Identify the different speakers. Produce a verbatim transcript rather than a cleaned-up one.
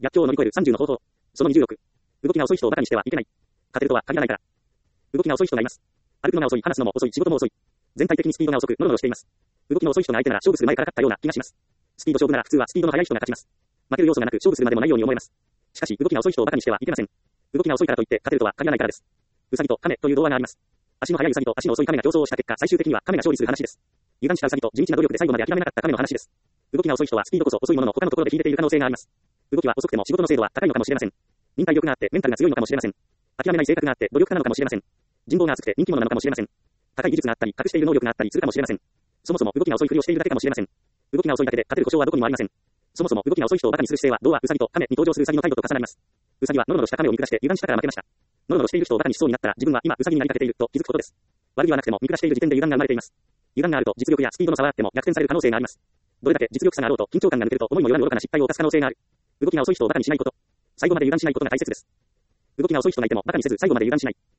Speaker 1: 逆境を乗り越えるさんじゅうの方法。そのにじゅうろく。動きが遅い人を馬鹿にしてはいけない。勝てるとは限らないから。動きが遅い人がいます。歩くのが遅い、話すのも遅い、仕事も遅い。全体的にスピードが遅く、ノロノロしています。動きの遅い人が相手なら勝負する前から勝ったような気がします。スピード勝負なら普通はスピードの速い人が勝ちます。負ける要素がなく勝負するまでもないように思えます。しかし、動きが遅い人を馬鹿にしてはいけません。動きが遅いからといって勝てるとは限らないからです。ウサギと亀という童話があります。足の速いウサギと足の遅い亀が競争をした結果、最終的には亀が勝利する話です。油断したウサギと地道な努力で最後まで諦めなかった亀の話です。動きが遅い人はスピードこそ遅いものの他のところで引いている可能性があります。動きは遅くても仕事の精度は高いのかもしれません。忍耐力があってメンタルが強いのかもしれません。諦めない性格があって努力家なのかもしれません。人望が厚くて人気者なのかもしれません。高い技術があったり隠している能力があったりするかもしれません。そもそも動きが遅いふりをしているだけかもしれません。動きが遅いだけで勝てる保証はどこにもありません。そもそも動きが遅い人を馬鹿にする姿勢は童話ウサギと亀に登場するウサギの態度と重なります。ウサギはノロノロした亀を見下して油断したから負けました。ノロノロしている人を馬鹿にしそうになったら自分は今ウサギになりかけていると気づくことです。悪気はなくても見下している時点で油断が生まれています。油断があると実力やスピードの差はあっても逆転される可能性があります。どれだけ実力差があろうと緊張感が抜けると思いもよらぬ愚かな失敗を犯す可能性がある。動きが遅い人を馬鹿にしないこと。最後まで油断しないことが大切です。動きが遅い人がいても馬鹿にせず最後まで油断しない。